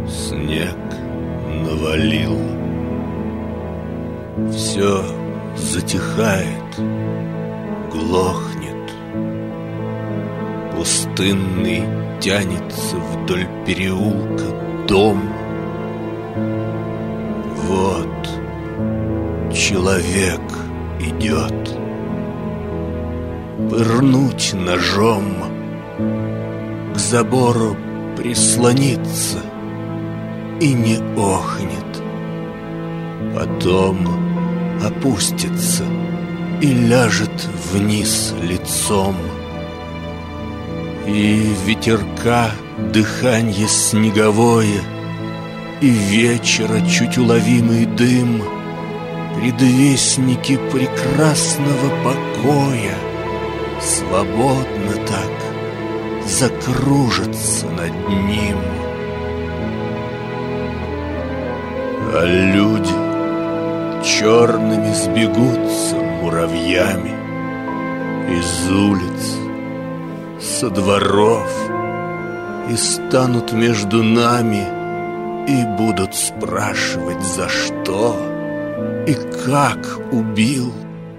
Снег навалил. Все затихает, глохнет. Пустынный тянется вдоль переулка дом. Вот человек идет. Пырнуть ножом, к забору прислониться и не охнет. Потом опустится и ляжет вниз лицом. И ветерка дыханье снеговое, и вечера чуть уловимый дым, предвестники прекрасного покоя, свободно так закружатся над ним. А люди черными сбегутся муравьями из улиц, со дворов, и станут между нами и будут спрашивать, за что и как убил.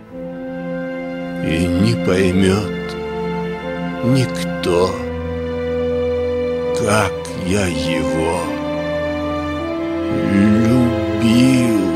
И не поймет никто, как я его любил.